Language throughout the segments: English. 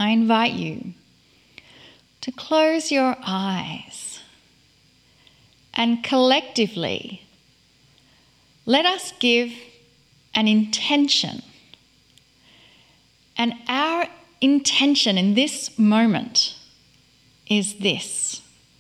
I invite you to close your eyes and collectively let us give an intention. And our intention in this moment is this.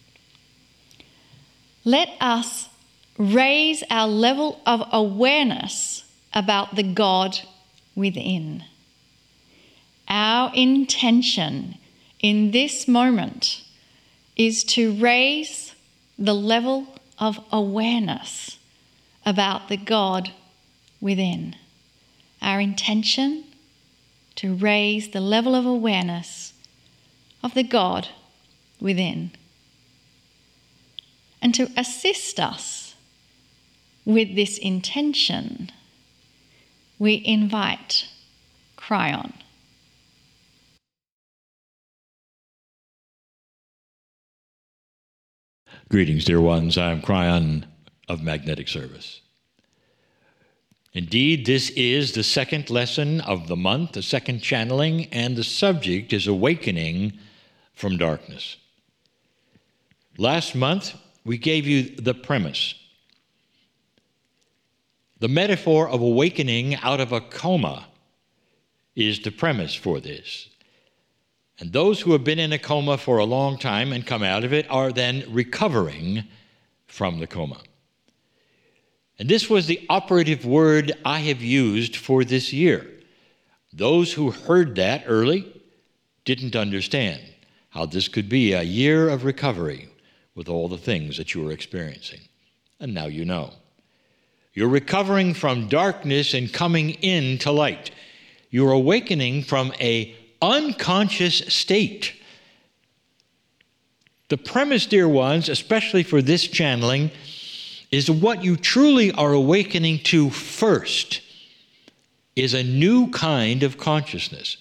Let us raise our level of awareness about the God within. Our intention in this moment is to raise the level of awareness about the God within. Our intention to raise the level of awareness of the God within. And to assist us with this intention, we invite Kryon. Greetings, dear ones. I'm Kryon of Magnetic Service. Indeed, this is the second lesson of the month, the second channeling, and the subject is awakening from darkness. Last month, we gave you the premise. The metaphor of awakening out of a coma is the premise for this. And those who have been in a coma for a long time and come out of it are then recovering from the coma. And this was the operative word I have used for this year. Those who heard that early didn't understand how this could be a year of recovery with all the things that you were experiencing. And now you know. You're recovering from darkness and coming into light. You're awakening from an unconscious state. The premise, dear ones, especially for this channeling, is what you truly are awakening to first is a new kind of consciousness.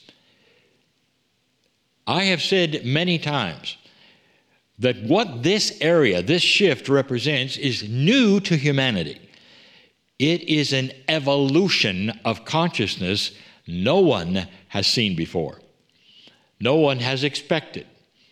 I have said many times that what this area, this shift represents is new to humanity. It is an evolution of consciousness no one has seen before. No one has expected.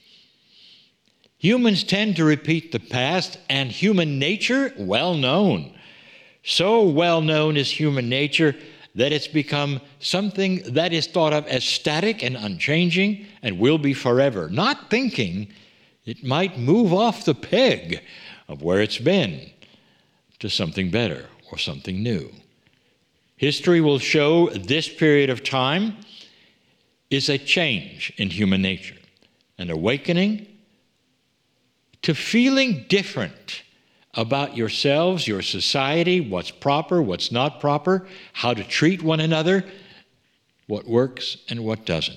Humans tend to repeat the past, and human nature, well known. So well known is human nature that it's become something that is thought of as static and unchanging and will be forever, not thinking it might move off the peg of where it's been to something better or something new. History will show this period of time is a change in human nature, an awakening to feeling different about yourselves, your society, what's proper, what's not proper, how to treat one another, what works and what doesn't.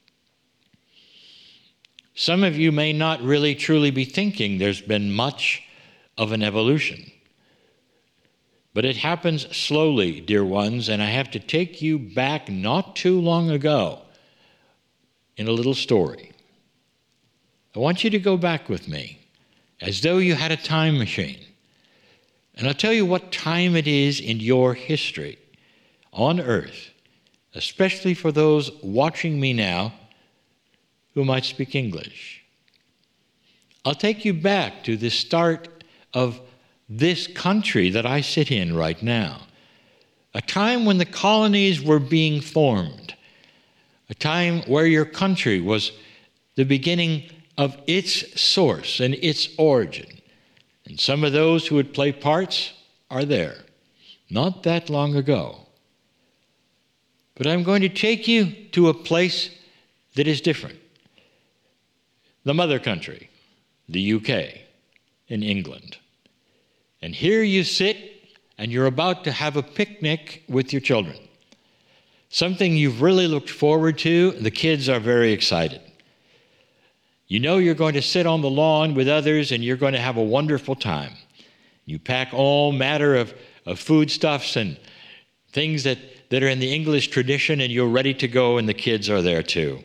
Some of you may not really truly be thinking there's been much of an evolution. But it happens slowly, dear ones, and I have to take you back not too long ago in a little story. I want you to go back with me as though you had a time machine. And I'll tell you what time it is in your history on earth, especially for those watching me now who might speak English. I'll take you back to the start of this country that I sit in right now, a time when the colonies were being formed, a time where your country was the beginning of its source and its origin. And some of those who would play parts are there, not that long ago. But I'm going to take you to a place that is different. The mother country, the UK, in England. And here you sit, and you're about to have a picnic with your children. Something you've really looked forward to. The kids are very excited. You know you're going to sit on the lawn with others, and you're going to have a wonderful time. You pack all manner of foodstuffs and things that are in the English tradition, and you're ready to go, and the kids are there too.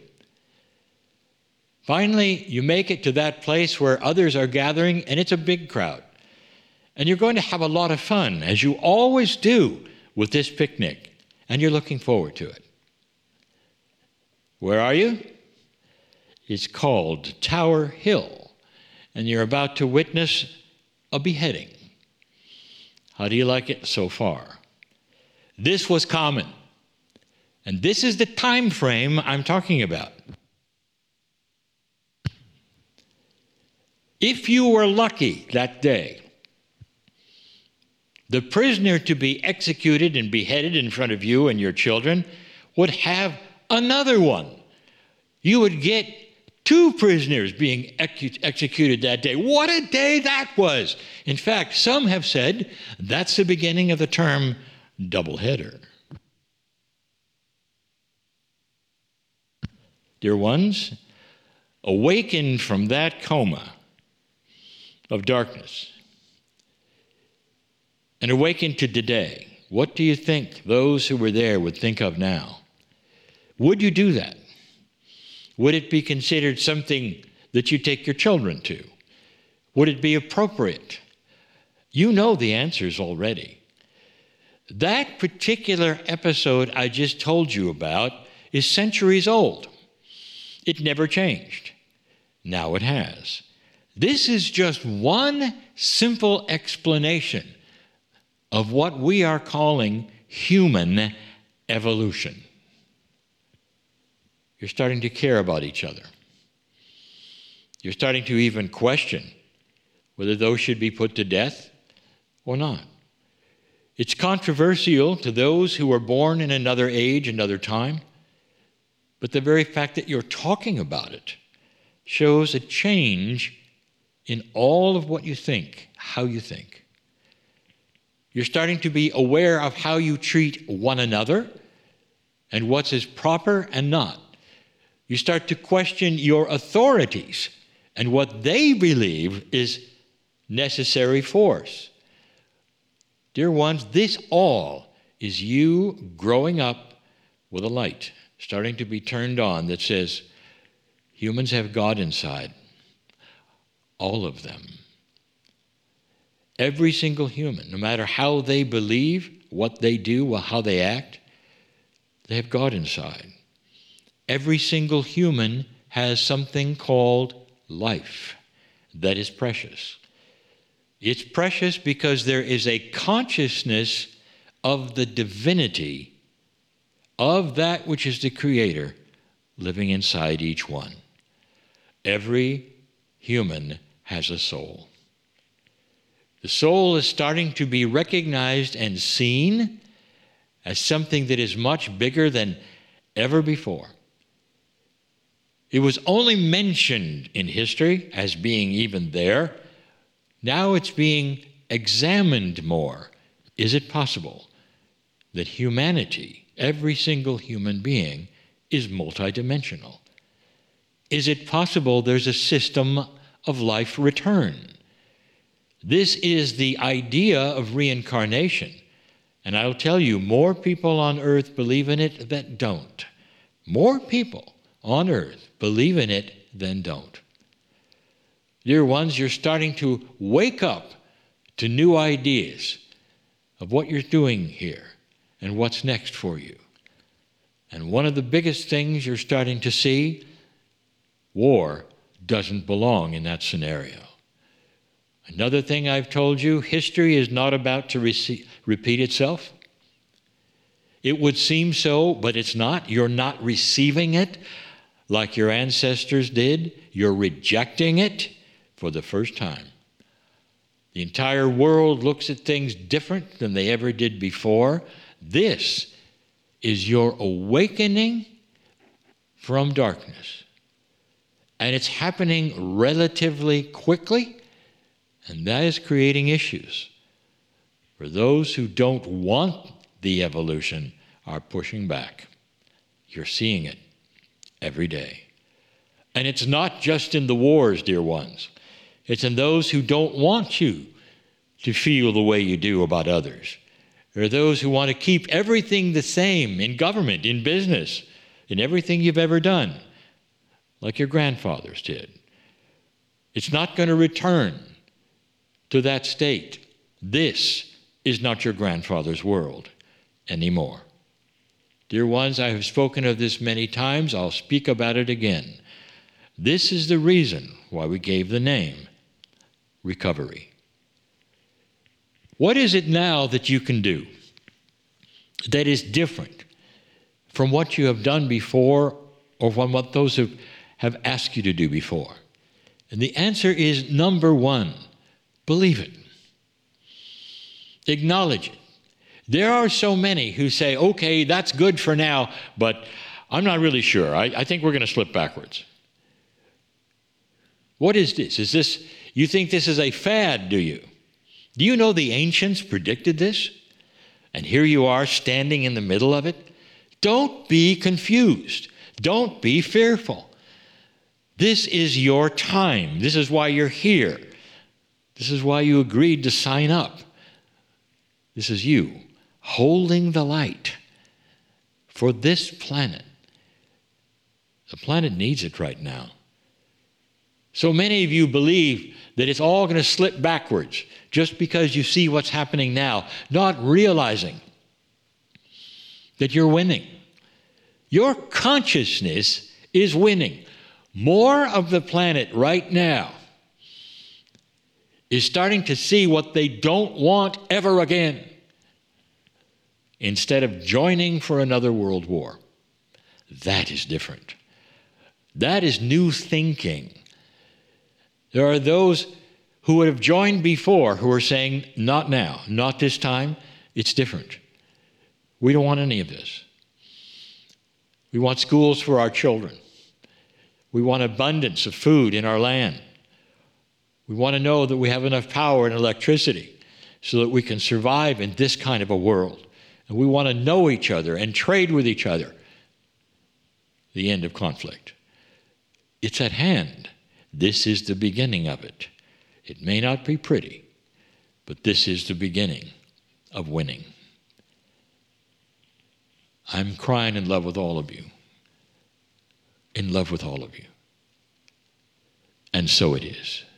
Finally, you make it to that place where others are gathering, and it's a big crowd. And you're going to have a lot of fun, as you always do with this picnic, and you're looking forward to it. Where are you? It's called Tower Hill, and you're about to witness a beheading. How do you like it so far? This was common, and this is the time frame I'm talking about. If you were lucky that day, the prisoner to be executed and beheaded in front of you and your children would have another one. You would get 2 prisoners being executed that day. What a day that was! In fact, some have said that's the beginning of the term doubleheader. Dear ones, awakened from that coma of darkness and awakened to today, what do you think those who were there would think of now? Would you do that? Would it be considered something that you take your children to? Would it be appropriate? You know the answers already. That particular episode I just told you about is centuries old. It never changed. Now it has. This is just one simple explanation of what we are calling human evolution. You're starting to care about each other. You're starting to even question whether those should be put to death or not. It's controversial to those who were born in another age, another time, but the very fact that you're talking about it shows a change in all of what you think, how you think. You're starting to be aware of how you treat one another and what's is proper and not. You start to question your authorities and what they believe is necessary force. Dear ones, this all is you growing up with a light starting to be turned on that says, humans have God inside. All of them. Every single human, no matter how they believe, what they do, how they act, they have God inside. Every single human has something called life that is precious. It's precious because there is a consciousness of the divinity of that which is the Creator living inside each one. Every human has a soul. The soul is starting to be recognized and seen as something that is much bigger than ever before. It was only mentioned in history as being even there. Now it's being examined more. Is it possible that humanity, every single human being, is multidimensional? Is it possible there's a system of life return? This is the idea of reincarnation. And I'll tell you, more people on earth believe in it than don't. More people on earth believe in it than don't. Dear ones, you're starting to wake up to new ideas of what you're doing here and what's next for you. And one of the biggest things you're starting to see, war doesn't belong in that scenario. Another thing I've told you, history is not about to repeat itself. It would seem so, but it's not. You're not receiving it like your ancestors did. You're rejecting it for the first time. The entire world looks at things different than they ever did before. This is your awakening from darkness. And it's happening relatively quickly, and that is creating issues. For those who don't want the evolution are pushing back. You're seeing it every day. And it's not just in the wars, dear ones. It's in those who don't want you to feel the way you do about others. There are those who want to keep everything the same in government, in business, in everything you've ever done, like your grandfathers did. It's not going to return to that state. This is not your grandfather's world anymore. Dear ones, I have spoken of this many times. I'll speak about it again. This is the reason why we gave the name recovery. What is it now that you can do that is different from what you have done before or from what those who have asked you to do before? And the answer is, number one, believe it. Acknowledge it. There are so many who say, okay, that's good for now, but I'm not really sure. I think we're going to slip backwards. What is this? You think this is a fad, do you? Do you know the ancients predicted this? And here you are standing in the middle of it? Don't be confused. Don't be fearful. This is your time. This is why you're here. This is why you agreed to sign up. This is you holding the light for this planet. The planet needs it right now. So many of you believe that it's all going to slip backwards just because you see what's happening now, not realizing that you're winning. Your consciousness is winning. More of the planet right now is starting to see what they don't want ever again, instead of joining for another world war. That is different. That is new thinking. There are those who would have joined before who are saying, not now, not this time, it's different. We don't want any of this. We want schools for our children. We want abundance of food in our land. We want to know that we have enough power and electricity so that we can survive in this kind of a world. And we want to know each other and trade with each other. The end of conflict. It's at hand. This is the beginning of it. It may not be pretty, but this is the beginning of winning. I'm crying in love with all of you. In love with all of you. And so it is.